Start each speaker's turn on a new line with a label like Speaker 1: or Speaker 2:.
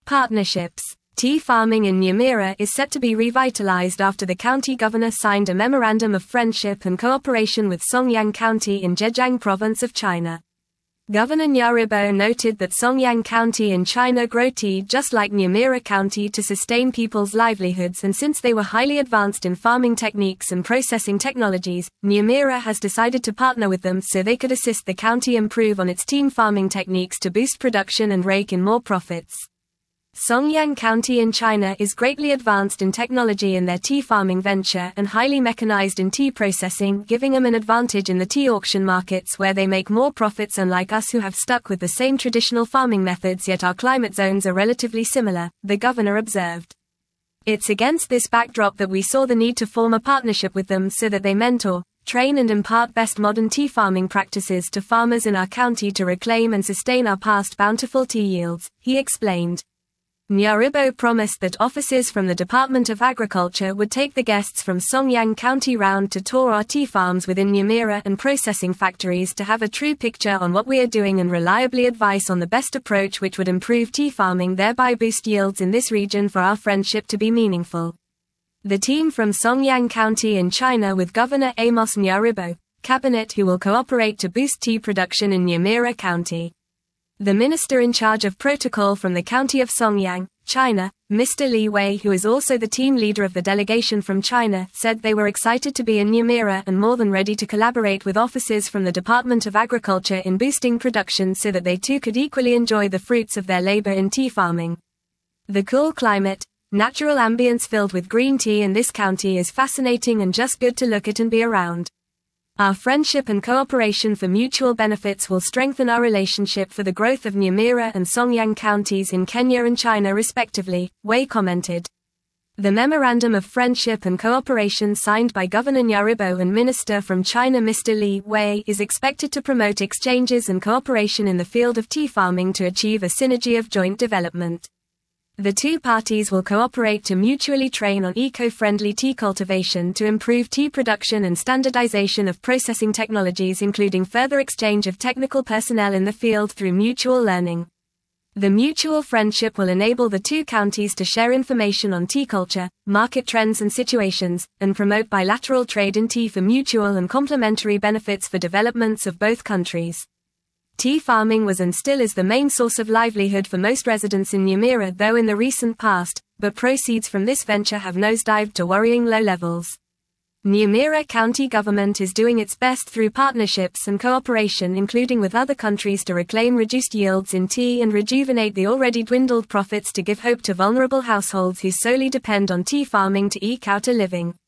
Speaker 1: Partnerships. Tea farming in Nyamira is set to be revitalized after the county governor signed a memorandum of friendship and cooperation with Songyang County in Zhejiang Province of China. Governor Nyaribo noted that Songyang County in China grow tea just like Nyamira County to sustain people's livelihoods, and since they were highly advanced in farming techniques and processing technologies, Nyamira has decided to partner with them so they could assist the county improve on its tea farming techniques to boost production and rake in more profits. Songyang County in China is greatly advanced in technology in their tea farming venture and highly mechanized in tea processing, giving them an advantage in the tea auction markets where they make more profits, unlike us who have stuck with the same traditional farming methods, yet our climate zones are relatively similar, the governor observed. It's against this backdrop that we saw the need to form a partnership with them so that they mentor, train and impart best modern tea farming practices to farmers in our county to reclaim and sustain our past bountiful tea yields, he explained. Nyaribo promised that officers from the Department of Agriculture would take the guests from Songyang County round to tour our tea farms within Nyamira and processing factories to have a true picture on what we are doing and reliably advise on the best approach which would improve tea farming, thereby boost yields in this region for our friendship to be meaningful. The team from Songyang County in China with Governor Amos Nyaribo, cabinet who will cooperate to boost tea production in Nyamira County. The minister in charge of protocol from the county of Songyang, China, Mr. Li Wei, who is also the team leader of the delegation from China, said they were excited to be in Nyamira and more than ready to collaborate with officers from the Department of Agriculture in boosting production so that they too could equally enjoy the fruits of their labor in tea farming. The cool climate, natural ambience filled with green tea in this county is fascinating and just good to look at and be around. Our friendship and cooperation for mutual benefits will strengthen our relationship for the growth of Nyamira and Songyang counties in Kenya and China respectively, Wei commented. The Memorandum of Friendship and Cooperation signed by Governor Nyaribo and Minister from China Mr. Li Wei is expected to promote exchanges and cooperation in the field of tea farming to achieve a synergy of joint development. The two parties will cooperate to mutually train on eco-friendly tea cultivation to improve tea production and standardization of processing technologies, including further exchange of technical personnel in the field through mutual learning. The mutual friendship will enable the two counties to share information on tea culture, market trends and situations, and promote bilateral trade in tea for mutual and complementary benefits for developments of both countries. Tea farming was and still is the main source of livelihood for most residents in Nyamira, though in the recent past, but proceeds from this venture have nosedived to worrying low levels. Nyamira County government is doing its best through partnerships and cooperation, including with other countries, to reclaim reduced yields in tea and rejuvenate the already dwindled profits to give hope to vulnerable households who solely depend on tea farming to eke out a living.